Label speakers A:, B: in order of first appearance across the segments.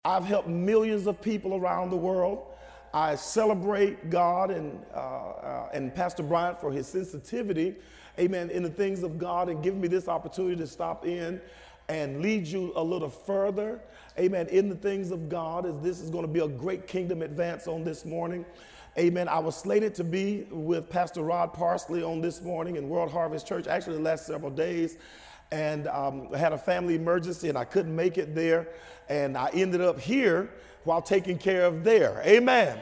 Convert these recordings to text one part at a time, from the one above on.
A: I've helped millions of people around the world. I celebrate God and Pastor Bryant for his sensitivity, amen, in the things of God and giving me this opportunity to stop in and lead you a little further, amen, in the things of God, as this is going to be a great kingdom advance on this morning. Amen. I was slated to be with Pastor Rod Parsley on this morning in World Harvest Church, actually the last several days, and I had a family emergency and I couldn't make it there, and I ended up here while taking care of there. Amen.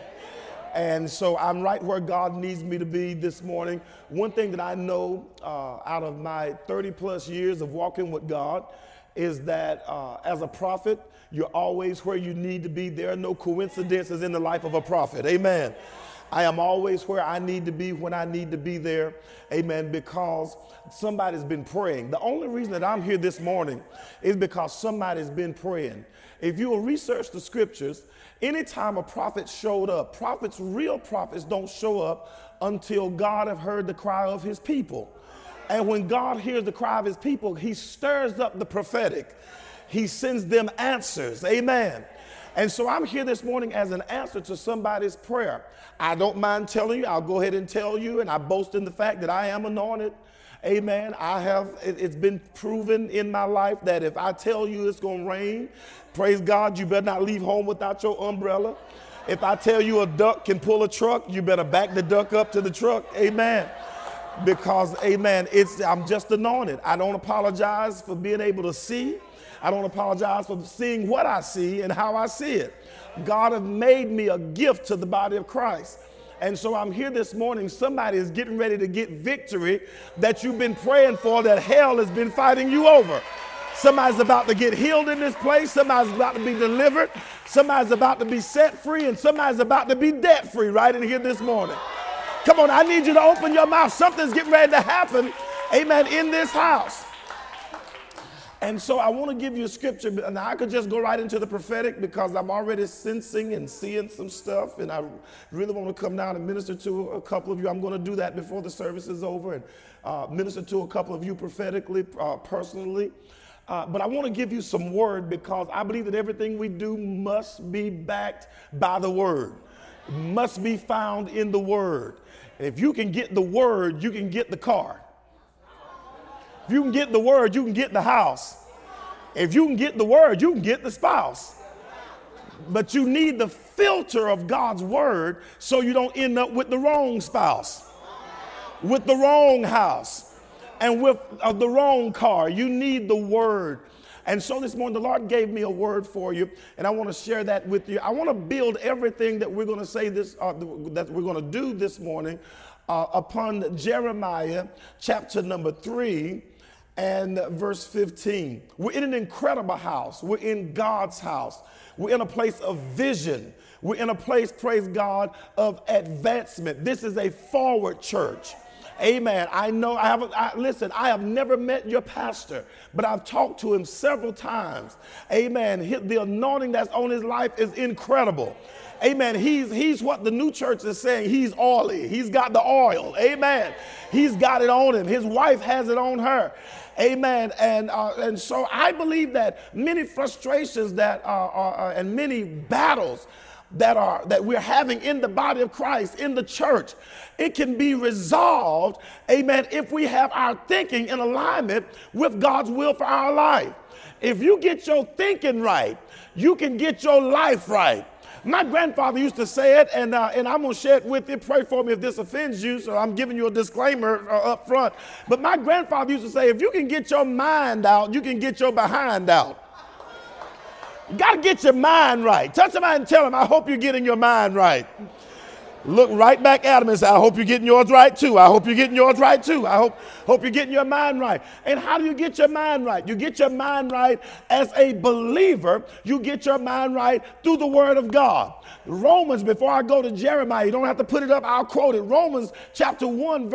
A: And so I'm right where God needs me to be this morning. One thing that I know out of my 30 plus years of walking with God is that as a prophet, you're always where you need to be. There are no coincidences in the life of a prophet. Amen. I am always where I need to be when I need to be there. Amen. Because somebody's been praying. The only reason that I'm here this morning is because somebody's been praying. If you will research the scriptures, anytime a prophet showed up, real prophets don't show up until God have heard the cry of his people. And when God hears the cry of his people, he stirs up the prophetic. He sends them answers. Amen. And so I'm here this morning as an answer to somebody's prayer. I don't mind telling you, I'll go ahead and tell you, and I boast in the fact that I am anointed. Amen. It's been proven in my life that if I tell you it's going to rain, praise God, you better not leave home without your umbrella. If I tell you a duck can pull a truck, you better back the duck up to the truck. Amen. Because, amen, I'm just anointed. I don't apologize for being able to see. I don't apologize for seeing what I see and how I see it. God has made me a gift to the body of Christ. And so I'm here this morning. Somebody is getting ready to get victory that you've been praying for, that hell has been fighting you over. Somebody's about to get healed in this place. Somebody's about to be delivered. Somebody's about to be set free. And somebody's about to be debt free right in here this morning. Come on, I need you to open your mouth. Something's getting ready to happen, amen, in this house. And so I want to give you a scripture. Now, I could just go right into the prophetic because I'm already sensing and seeing some stuff, and I really want to come down and minister to a couple of you. I'm going to do that before the service is over and minister to a couple of you prophetically, personally. But I want to give you some word because I believe that everything we do must be backed by the word, must be found in the word. And if you can get the word, you can get the car. If you can get the word, you can get the house. If you can get the word, you can get the spouse. But you need the filter of God's word so you don't end up with the wrong spouse, with the wrong house, and with the wrong car. You need the word. And so this morning, the Lord gave me a word for you, and I want to share that with you. I want to build everything that we're going to say that we're going to do this morning upon Jeremiah chapter number 3 and verse 15. We're in an incredible house. We're in God's house. We're in a place of vision. We're in a place, praise God, of advancement. This is a forward church. Amen. I know listen, I have never met your pastor, but I've talked to him several times. Amen. The anointing that's on his life is incredible. Amen. He's what the new church is saying. He's oily. He's got the oil. Amen. He's got it on him. His wife has it on her. Amen. And so I believe that many frustrations and many battles that we're having in the body of Christ, in the church, it can be resolved, amen, if we have our thinking in alignment with God's will for our life. If you get your thinking right, you can get your life right. My grandfather used to say it, and I'm going to share it with you. Pray for me if this offends you, so I'm giving you a disclaimer up front. But my grandfather used to say, if you can get your mind out, you can get your behind out. You got to get your mind right. Touch somebody and tell them, I hope you're getting your mind right. Look right back at them and say, I hope you're getting yours right too. I hope you're getting yours right too. I hope you're getting your mind right. And how do you get your mind right? You get your mind right as a believer. You get your mind right through the word of God. Romans, before I go to Jeremiah, you don't have to put it up, I'll quote it. Romans chapter 12,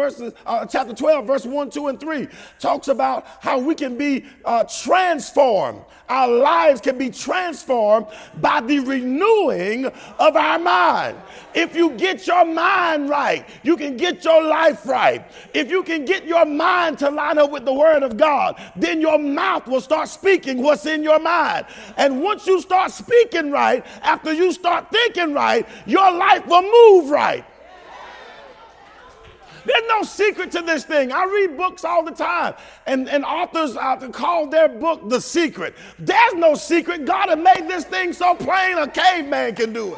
A: verse 1, 2, and 3 talks about how we can be transformed. Our lives can be transformed by the renewing of our mind. If you get get your mind right, you can get your life right. If you can get your mind to line up with the word of God, then your mouth will start speaking what's in your mind. And once you start speaking right, after you start thinking right, your life will move right. There's no secret to this thing. I read books all the time, and authors call their book The Secret. There's no secret. God has made this thing so plain a caveman can do it.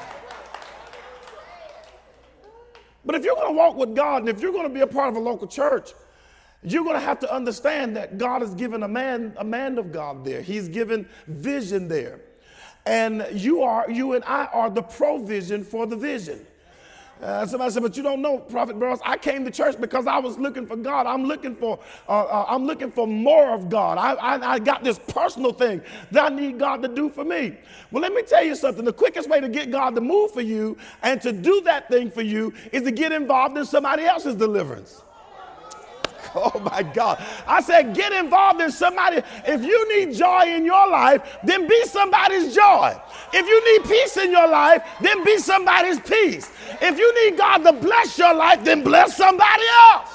A: But if you're going to walk with God, and if you're going to be a part of a local church, you're going to have to understand that God has given a man of God there. He's given vision there. And you and I are the provision for the vision. Somebody said, but you don't know, Prophet Burroughs, I came to church because I was looking for God. I'm looking for more of God. I got this personal thing that I need God to do for me. Well, let me tell you something. The quickest way to get God to move for you and to do that thing for you is to get involved in somebody else's deliverance. Oh my God. I said, get involved in somebody. If you need joy in your life, then be somebody's joy. If you need peace in your life, then be somebody's peace. If you need God to bless your life, then bless somebody else.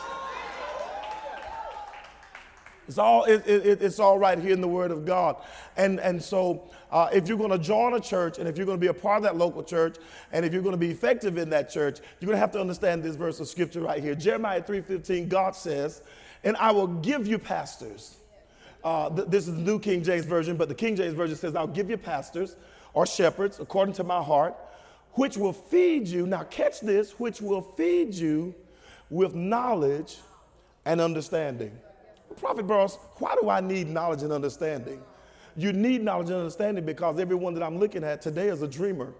A: It's all right here in the Word of God. And so if you're going to join a church, and if you're going to be a part of that local church, and if you're going to be effective in that church, you're going to have to understand this verse of scripture right here. Jeremiah 3:15, God says, and I will give you pastors. This is the New King James Version, but the King James Version says, I'll give you pastors or shepherds according to my heart, which will feed you. Now catch this, which will feed you with knowledge and understanding. Prophet Burroughs, why do I need knowledge and understanding? You need knowledge and understanding because everyone that I'm looking at today is a dreamer.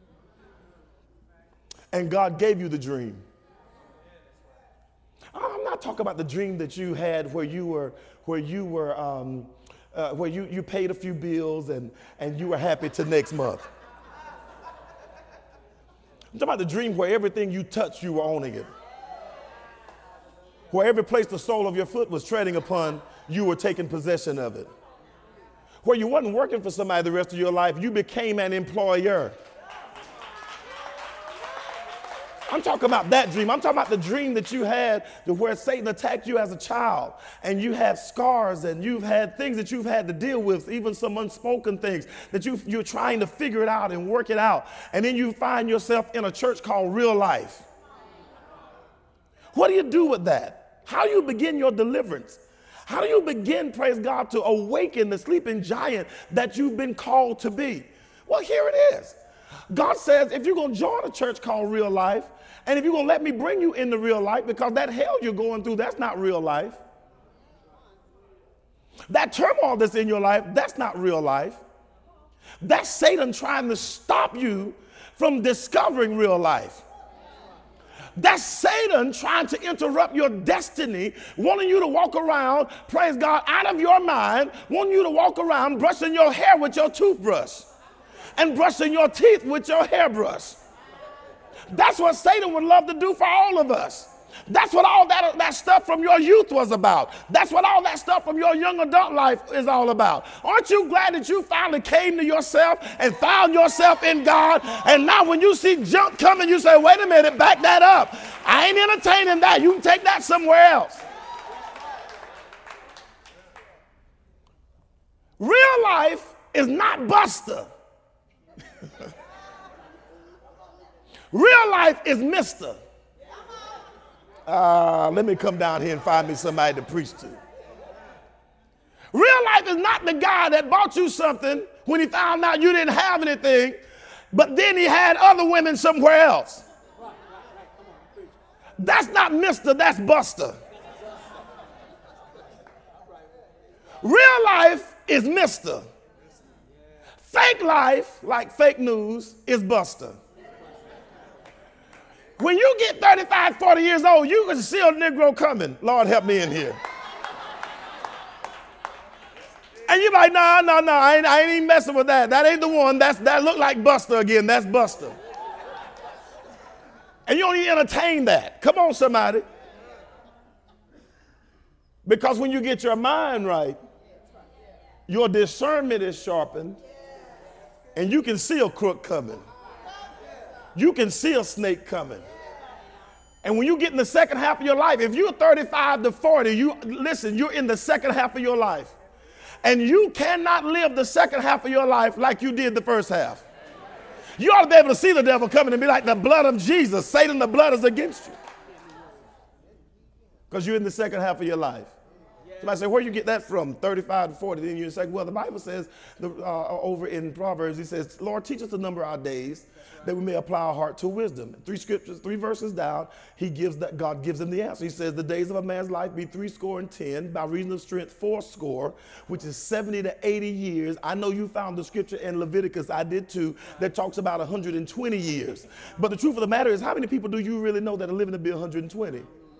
A: And God gave you the dream. I'm not talking about the dream that you had where you paid a few bills and you were happy till next month. I'm talking about the dream where everything you touched, you were owning it. Where every place the sole of your foot was treading upon, you were taking possession of it. Where you wasn't working for somebody the rest of your life, you became an employer. I'm talking about that dream. I'm talking about the dream that you had where Satan attacked you as a child, and you have scars, and you've had things that you've had to deal with, even some unspoken things that you're trying to figure it out and work it out. And then you find yourself in a church called Real Life. What do you do with that? How do you begin your deliverance? How do you begin, praise God, to awaken the sleeping giant that you've been called to be? Well, here it is. God says, if you're going to join a church called Real Life, and if you're going to let me bring you into real life, because that hell you're going through, that's not real life. That turmoil that's in your life, that's not real life. That's Satan trying to stop you from discovering real life. That's Satan trying to interrupt your destiny, wanting you to walk around, praise God, out of your mind, wanting you to walk around brushing your hair with your toothbrush and brushing your teeth with your hairbrush. That's what Satan would love to do for all of us. That's what all that stuff from your youth was about. That's what all that stuff from your young adult life is all about. Aren't you glad that you finally came to yourself and found yourself in God? And now when you see junk coming, you say, wait a minute, back that up. I ain't entertaining that. You can take that somewhere else. Real life is not Buster. Real life is Mister. Let me come down here and find me somebody to preach to. Real life is not the guy that bought you something when he found out you didn't have anything, but then he had other women somewhere else. That's not Mister, that's Buster. Real life is Mister. Fake life, like fake news, is Buster. When you get 35, 40 years old, you can see a Negro coming. Lord, help me in here. And you're like, no, I ain't even messing with that. That ain't the one. That look like Buster again. That's Buster. And you don't even entertain that. Come on, somebody. Because when you get your mind right, your discernment is sharpened, and you can see a crook coming. You can see a snake coming. And when you get in the second half of your life, if you're 35 to 40, you're in the second half of your life. And you cannot live the second half of your life like you did the first half. You ought to be able to see the devil coming and be like, the blood of Jesus. Satan, the blood is against you. Because you're in the second half of your life. Somebody say, where you get that from, 35 to 40? Then you say, well, the Bible says over in Proverbs, he says, Lord, teach us to number our days that we may apply our heart to wisdom. 3 scriptures, 3 verses down, God gives him the answer. He says, the days of a man's life be 70, by reason of strength 80, which is 70 to 80 years. I know you found the scripture in Leviticus, I did too, that talks about 120 years. But the truth of the matter is, how many people do you really know that are living to be 120?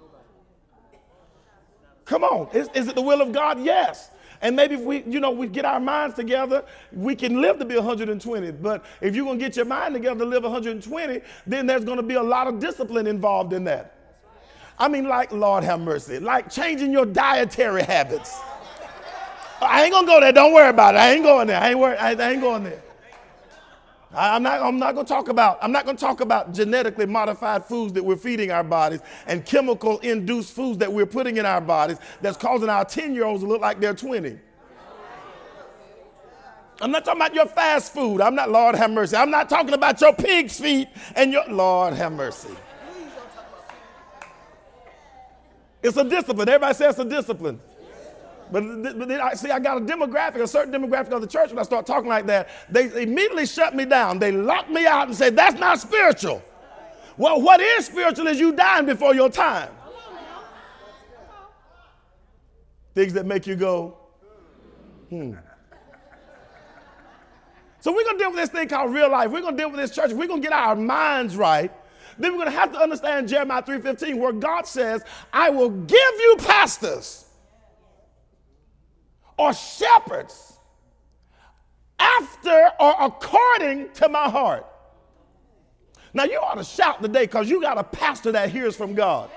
A: Come on, is it the will of God? Yes. And maybe if we get our minds together, we can live to be 120. But if you're going to get your mind together to live 120, then there's going to be a lot of discipline involved in that. I mean, like, Lord have mercy, like changing your dietary habits. I ain't going to go there. Don't worry about it. I ain't going there. I ain't going there. I'm not going to talk about genetically modified foods that we're feeding our bodies and chemical induced foods that we're putting in our bodies that's causing our 10-year-olds to look like they're 20. I'm not talking about your fast food. Lord have mercy. I'm not talking about your pig's feet and your, Lord have mercy. It's a discipline. Everybody says it's a discipline. But then I got a certain demographic of the church. When I start talking like that, they immediately shut me down. They lock me out and say, that's not spiritual. Well, what is spiritual is you dying before your time. Things that make you go, So we're going to deal with this thing called real life. We're going to deal with this church. We're going to get our minds right. Then we're going to have to understand Jeremiah 3:15, where God says, I will give you pastors or shepherds after or according to my heart. Now you ought to shout today because you got a pastor that hears from God.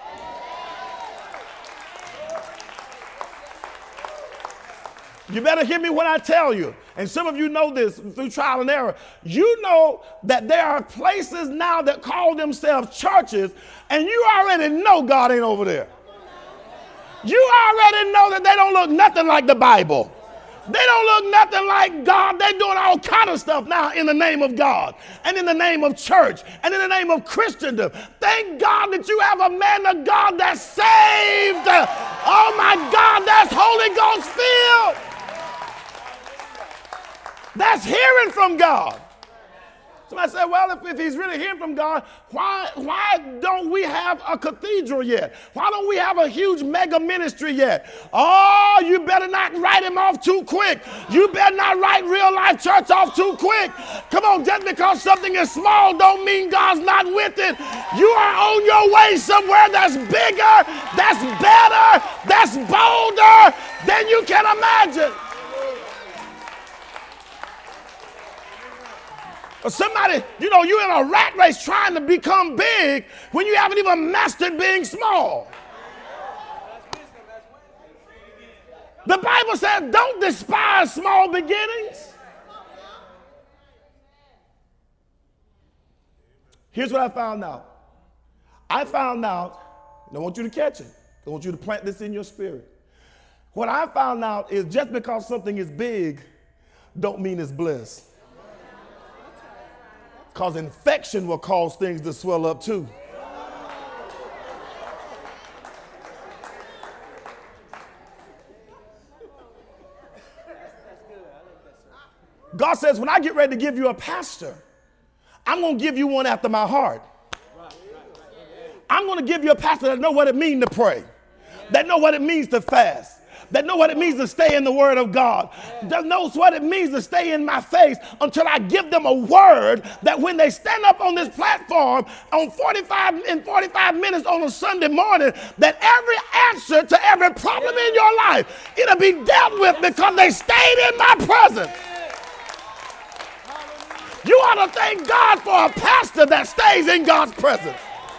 A: You better hear me when I tell you. And some of you know this through trial and error. You know that there are places now that call themselves churches, and you already know God ain't over there. You already know that they don't look nothing like the Bible. They don't look nothing like God. They're doing all kind of stuff now in the name of God and in the name of church and in the name of Christendom. Thank God that you have a man of God that's saved. Oh my God, that's Holy Ghost filled. That's hearing from God. Somebody said, well, if he's really hearing from God, why don't we have a cathedral yet? Why don't we have a huge mega ministry yet? Oh, you better not write him off too quick. You better not write Real Life Church off too quick. Come on, just because something is small don't mean God's not with it. You are on your way somewhere that's bigger, that's better, that's bolder than you can imagine. Or somebody, you're in a rat race trying to become big when you haven't even mastered being small. The Bible says, don't despise small beginnings. Here's what I found out. I want you to catch it. I want you to plant this in your spirit. What I found out is just because something is big, don't mean it's bliss. Because infection will cause things to swell up too. God says, when I get ready to give you a pastor, I'm going to give you one after my heart. I'm going to give you a pastor that knows what it means to pray, that knows what it means to fast, that know what it means to stay in the Word of God, that knows what it means to stay in my face until I give them a word that when they stand up on this platform in 45 minutes on a Sunday morning, that every answer to every problem in your life, it'll be dealt with because they stayed in my presence. You ought to thank God for a pastor that stays in God's presence.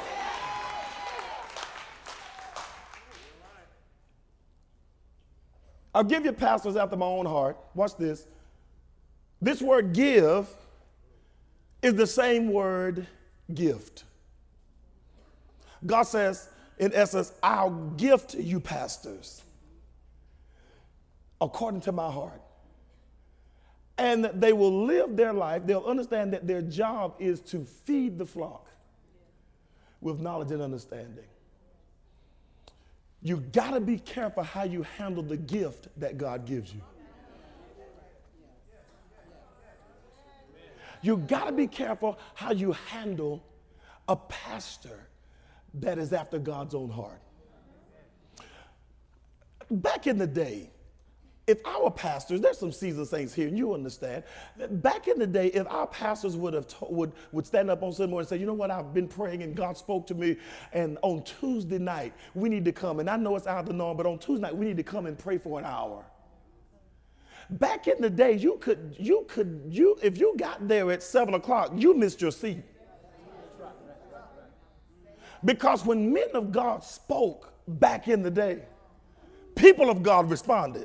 A: I'll give you pastors after my own heart. Watch this. This word give is the same word gift. God says, in essence, I'll gift you pastors according to my heart. And they will live their life. They'll understand that their job is to feed the flock with knowledge and understanding. You got to be careful how you handle the gift that God gives you. You got to be careful how you handle a pastor that is after God's own heart. Back in the day, if our pastors, there's some seasoned saints here, and you understand. Back in the day, if our pastors would stand up on Sunday morning and say, you know what, I've been praying and God spoke to me, and on Tuesday night, we need to come. And I know it's out of the norm, but on Tuesday night, we need to come and pray for an hour. Back in the day, if you got there at 7 o'clock, you missed your seat. Because when men of God spoke back in the day, people of God responded.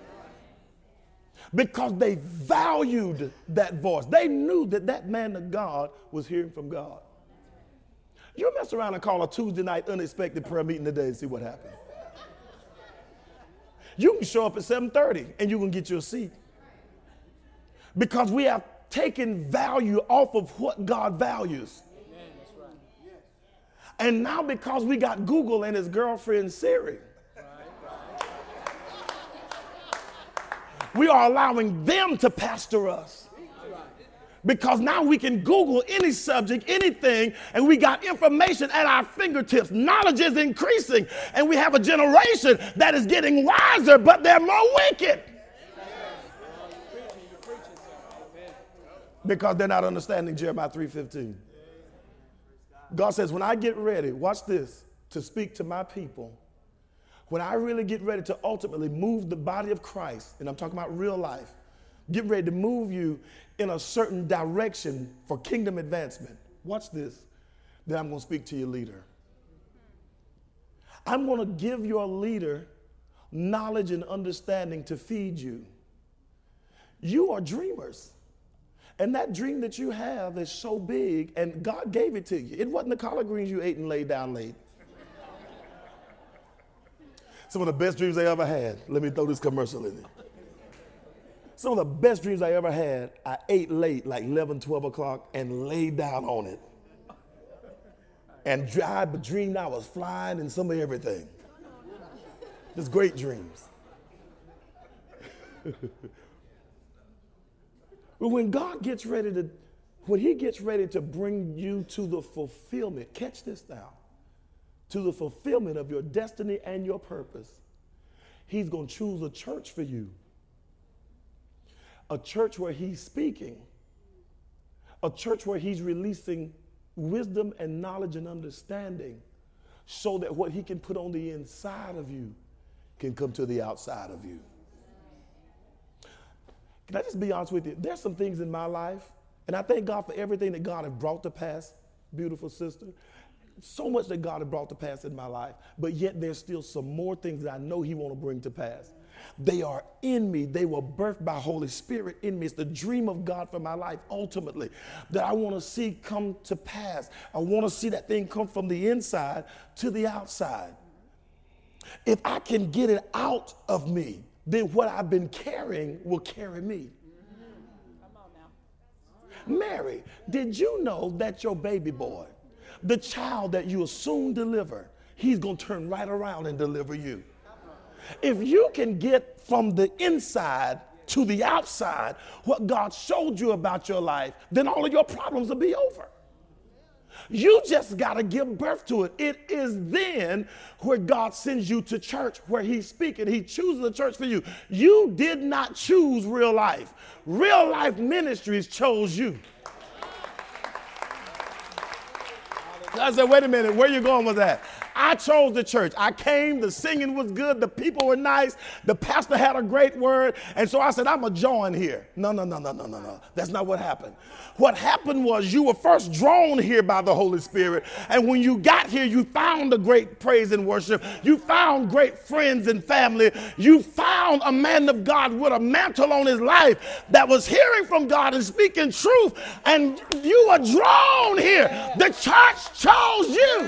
A: Because they valued that voice. They knew that that man of God was hearing from God. You mess around and call a Tuesday night unexpected prayer meeting today and see what happens. You can show up at 7:30 and you can get your seat. Because we have taken value off of what God values. Amen. That's right. And now because we got Google and his girlfriend Siri, we are allowing them to pastor us. Because now we can Google any subject, anything, and we got information at our fingertips. Knowledge is increasing, and we have a generation that is getting wiser, but they're more wicked. Because they're not understanding Jeremiah 3:15. God says, when I get ready, watch this, to speak to my people, when I really get ready to ultimately move the body of Christ, and I'm talking about real life, get ready to move you in a certain direction for kingdom advancement. Watch this. Then I'm going to speak to your leader. I'm going to give your leader knowledge and understanding to feed you. You are dreamers. And that dream that you have is so big, and God gave it to you. It wasn't the collard greens you ate and laid down late. Some of the best dreams I ever had. Let me throw this commercial in there. Some of the best dreams I ever had, I ate late, like 11, 12 o'clock, and laid down on it. And I dreamed I was flying and some of everything. Just great dreams. But when God gets ready to bring you to the fulfillment, catch this now, to the fulfillment of your destiny and your purpose, he's going to choose a church for you. A church where he's speaking. A church where he's releasing wisdom and knowledge and understanding so that what he can put on the inside of you can come to the outside of you. Can I just be honest with you? There's some things in my life, and I thank God for everything that God has brought to pass, beautiful sister. So much that God has brought to pass in my life, but yet there's still some more things that I know he want to bring to pass. They are in me. They were birthed by Holy Spirit in me. It's the dream of God for my life ultimately that I want to see come to pass. I want to see that thing come from the inside to the outside. If I can get it out of me, then what I've been carrying will carry me. Come on now. Mary, did you know that your baby boy, the child that you will soon deliver, he's going to turn right around and deliver you? If you can get from the inside to the outside what God showed you about your life, then all of your problems will be over. You just got to give birth to it. It is then where God sends you to church, where he's speaking. He chooses a church for you. You did not choose real life. Real life ministries chose you. I said, wait a minute, where you going with that? I chose the church. I came, the singing was good, the people were nice, the pastor had a great word, and so I said, I'm going to join here. No. That's not what happened. What happened was you were first drawn here by the Holy Spirit, and when you got here, you found a great praise and worship. You found great friends and family. You found a man of God with a mantle on his life that was hearing from God and speaking truth, and you were drawn here. The church chose you.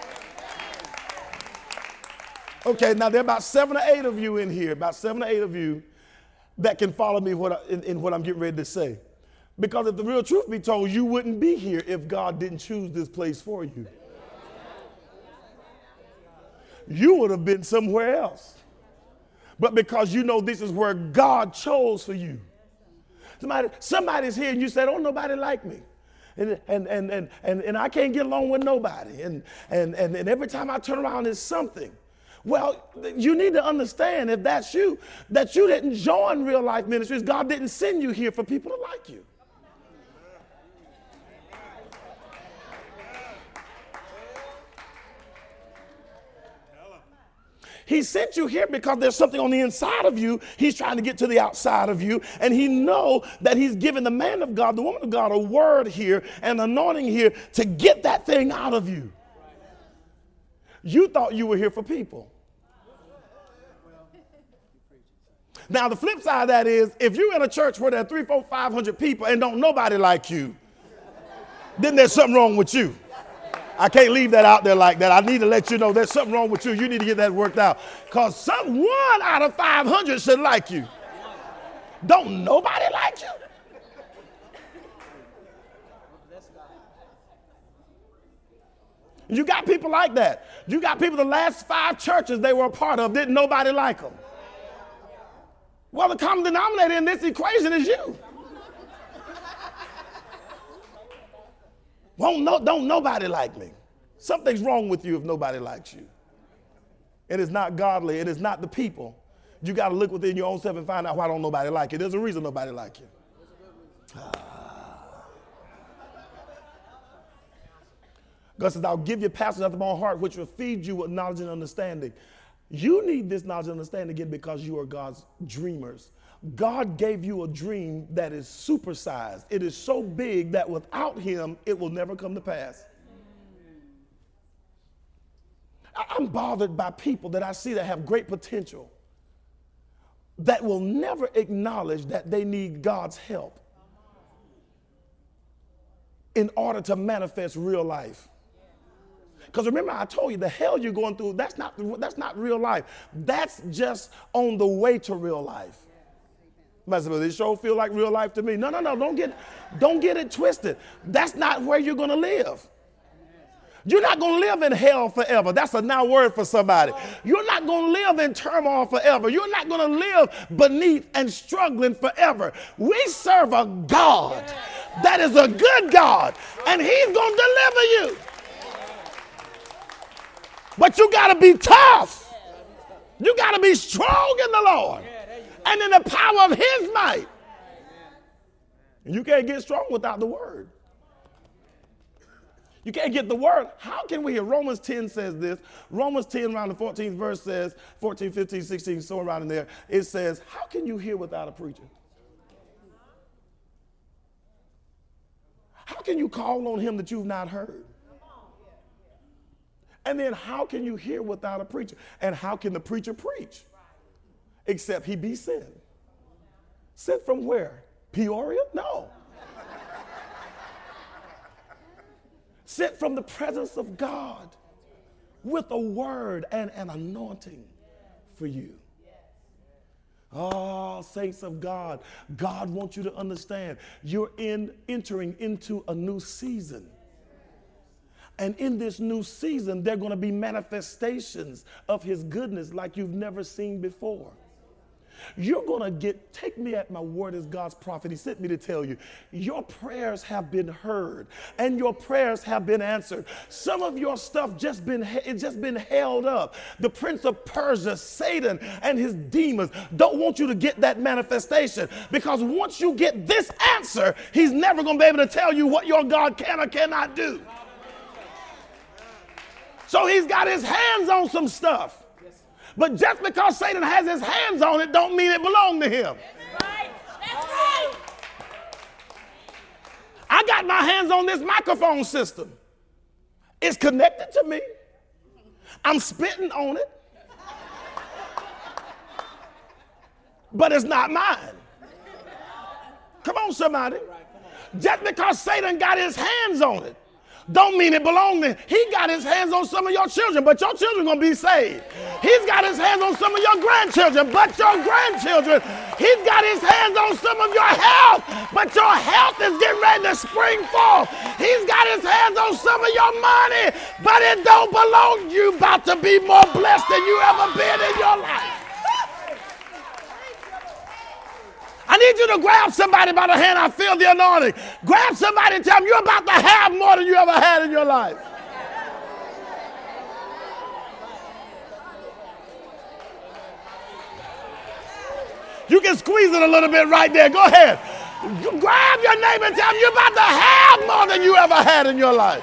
A: Okay, now there are about 7 or 8 of you in here, about 7 or 8 of you that can follow me in what I'm getting ready to say. Because if the real truth be told, you wouldn't be here if God didn't choose this place for you. You would have been somewhere else. But because you know this is where God chose for you. Somebody's here and you say, don't nobody like me. And I can't get along with nobody. And every time I turn around, there's something. Well, you need to understand, if that's you, that you didn't join Real Life Ministries. God didn't send you here for people to like you. He sent you here because there's something on the inside of you. He's trying to get to the outside of you. And he knows that he's given the man of God, the woman of God, a word here, an anointing here to get that thing out of you. You thought you were here for people. Now, the flip side of that is, if you're in a church where there are 300, 400, 500 people and don't nobody like you, then there's something wrong with you. I can't leave that out there like that. I need to let you know there's something wrong with you. You need to get that worked out. Because someone out of 500 should like you. Don't nobody like you? You got people like that. You got people, the last 5 churches they were a part of, didn't nobody like them. Well, the common denominator in this equation is you. Don't nobody like me. Something's wrong with you if nobody likes you. It is not godly. It is not the people. You got to look within your own self and find out why don't nobody like you. There's a reason nobody like you. God says, I'll give you pastors after my own heart, which will feed you with knowledge and understanding. You need this knowledge and understanding again because you are God's dreamers. God gave you a dream that is supersized. It is so big that without him, it will never come to pass. I'm bothered by people that I see that have great potential that will never acknowledge that they need God's help in order to manifest real life. Because remember, I told you the hell you're going through, that's not real life. That's just on the way to real life. But this show feel like real life to me. No, don't get it twisted. That's not where you're going to live. You're not going to live in hell forever. That's a now word for somebody. You're not going to live in turmoil forever. You're not going to live beneath and struggling forever. We serve a God that is a good God, and he's going to deliver you. But you got to be tough. You got to be strong in the Lord and in the power of his might. And you can't get strong without the word. You can't get the word. How can we hear? Romans 10 says this. Romans 10 around the 14th verse says, 14, 15, 16, so around in there. It says, how can you hear without a preacher? How can you call on him that you've not heard? And then how can you hear without a preacher? And how can the preacher preach? Except he be sent. Sent from where? Peoria? No. Sent from the presence of God with a word and an anointing for you. Oh, saints of God, God wants you to understand you're entering into a new season. And in this new season, there are going to be manifestations of his goodness like you've never seen before. You're going to take me at my word as God's prophet. He sent me to tell you, your prayers have been heard and your prayers have been answered. Some of your stuff just been held up. The prince of Persia, Satan, and his demons don't want you to get that manifestation, because once you get this answer, he's never going to be able to tell you what your God can or cannot do. So he's got his hands on some stuff. But just because Satan has his hands on it don't mean it belongs to him.
B: That's right. That's right.
A: I got my hands on this microphone system. It's connected to me. I'm spitting on it. But it's not mine. Come on, somebody. Just because Satan got his hands on it don't mean it belongs to him. He got his hands on some of your children, but your children are going to be saved. He's got his hands on some of your grandchildren, but your grandchildren. He's got his hands on some of your health, but your health is getting ready to spring forth. He's got his hands on some of your money, but it don't belong to you. About to be more blessed than you ever been in your life. I need you to grab somebody by the hand. I feel the anointing. Grab somebody and tell them you're about to have more than you ever had in your life. You can squeeze it a little bit right there. Go ahead. You grab your neighbor and tell them you're about to have more than you ever had in your life.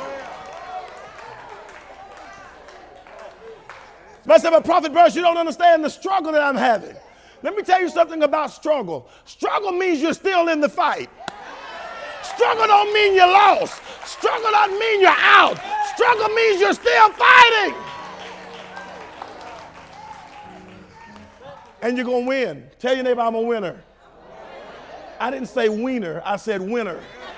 A: Myself, a prophet, Burris, you don't understand the struggle that I'm having. Let me tell you something about struggle. Struggle means you're still in the fight. Struggle don't mean you lost. Struggle doesn't mean you're out. Struggle means you're still fighting. And you're going to win. Tell your neighbor, I'm a winner. I didn't say wiener. I said winner.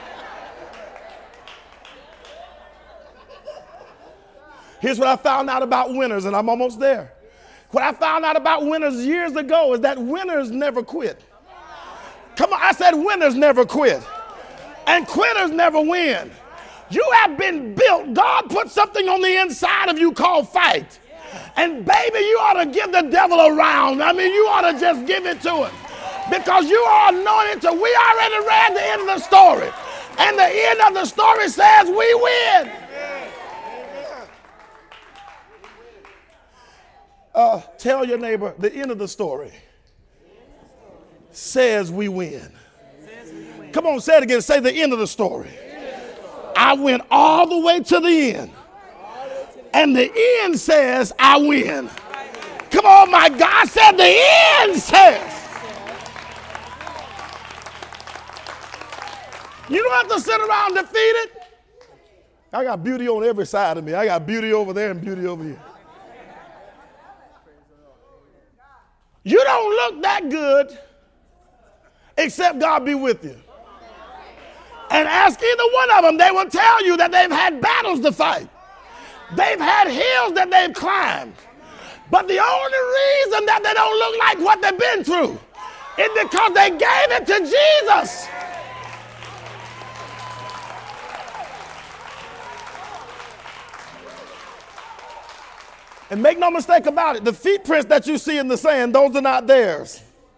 A: Here's what I found out about winners, and I'm almost there. What I found out about winners years ago is that winners never quit. Come on, I said winners never quit. And quitters never win. You have been built. God put something on the inside of you called fight. And baby, you ought to give the devil a round. I mean, you ought to just give it to him. Because you are anointed to, we already read the end of the story. And the end of the story says we win. Tell your neighbor, the end of the story says we win. Come on, say it again. Say the end of the story. I went all the way to the end. And the end says I win. Come on, my God said the end says. You don't have to sit around defeated. I got beauty on every side of me. I got beauty over there and beauty over here. You don't look that good except God be with you. And ask either one of them, they will tell you that they've had battles to fight. They've had hills that they've climbed. But the only reason that they don't look like what they've been through is because they gave it to Jesus. And make no mistake about it, the feet prints that you see in the sand, those are not theirs.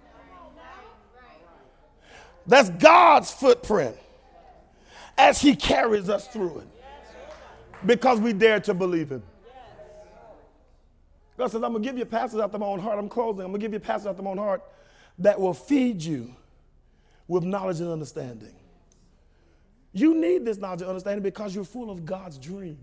A: That's God's footprint as he carries us through it because we dare to believe him. God says, I'm going to give you pastors after my own heart. I'm closing. I'm going to give you pastors after my own heart that will feed you with knowledge and understanding. You need this knowledge and understanding because you're full of God's dream.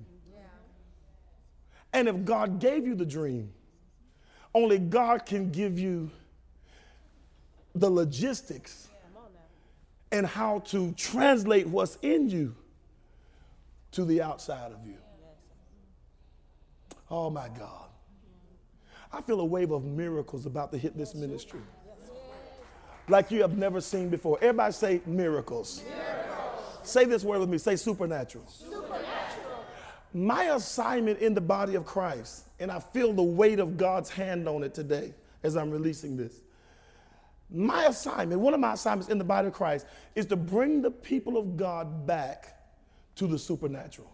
A: And if God gave you the dream, only God can give you the logistics and how to translate what's in you to the outside of you. Oh, my God. I feel a wave of miracles about to hit this ministry like you have never seen before. Everybody say miracles. Say this word with me. Say supernatural. My assignment in the body of Christ, and I feel the weight of God's hand on it today as I'm releasing this. My assignment, one of my assignments in the body of Christ is to bring the people of God back to the supernatural.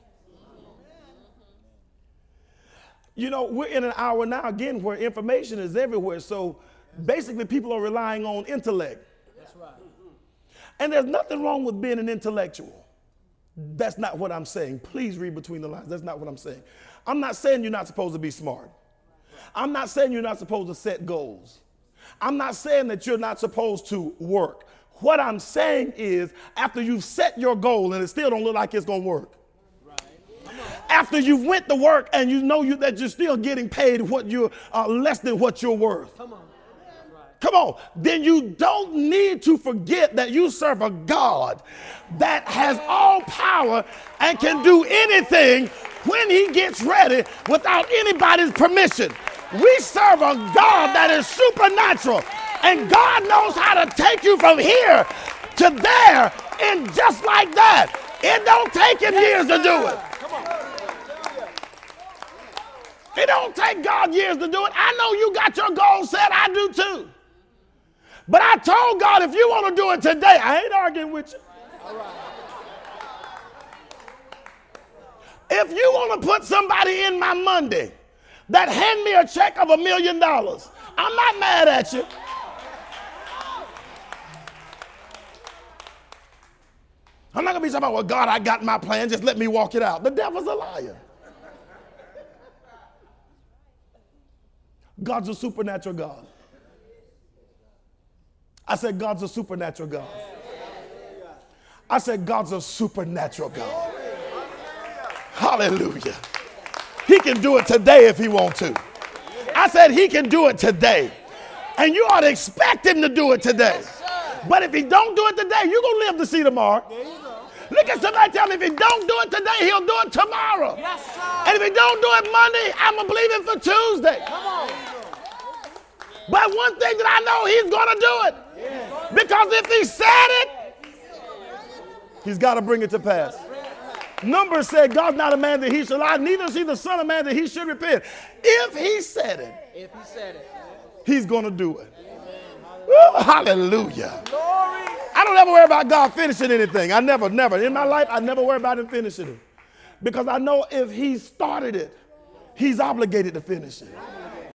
A: You know, we're in an hour now, again, where information is everywhere. So basically people are relying on intellect. That's right. And there's nothing wrong with being an intellectual. That's not what I'm saying. Please read between the lines. That's not what I'm saying. I'm not saying you're not supposed to be smart. I'm not saying you're not supposed to set goals. I'm not saying that you're not supposed to work. What I'm saying is after you've set your goal and it still don't look like it's going to work, after you've went to work and you know that you're still getting paid what you're less than what you're worth. Come on. Then you don't need to forget that you serve a God that has all power and can do anything when he gets ready without anybody's permission. We serve a God that is supernatural, and God knows how to take you from here to there and just like that. It don't take him years to do it. It don't take God years to do it. I know you got your goal set. I do too. But I told God, if you want to do it today, I ain't arguing with you. If you want to put somebody in my Monday that hand me a check of $1 million, I'm not mad at you. I'm not going to be talking about, well, God, I got my plan. Just let me walk it out. The devil's a liar. God's a supernatural God. I said, God's a supernatural God. I said, God's a supernatural God. Hallelujah. He can do it today if he wants to. I said, he can do it today. And you ought to expect him to do it today. But if he don't do it today, you're going to live to see tomorrow. Look at somebody, tell me, if he don't do it today, he'll do it tomorrow. And if he don't do it Monday, I'm going to believe him for Tuesday. But one thing that I know, he's going to do it. Because if he said it, he's got to bring it to pass. Numbers said, God's not a man that he should lie, neither is he the son of man that he should repent. If he said it, he's going to do it. Ooh, hallelujah. I don't ever worry about God finishing anything. I never. In my life, I never worry about him finishing it. Because I know if he started it, he's obligated to finish it.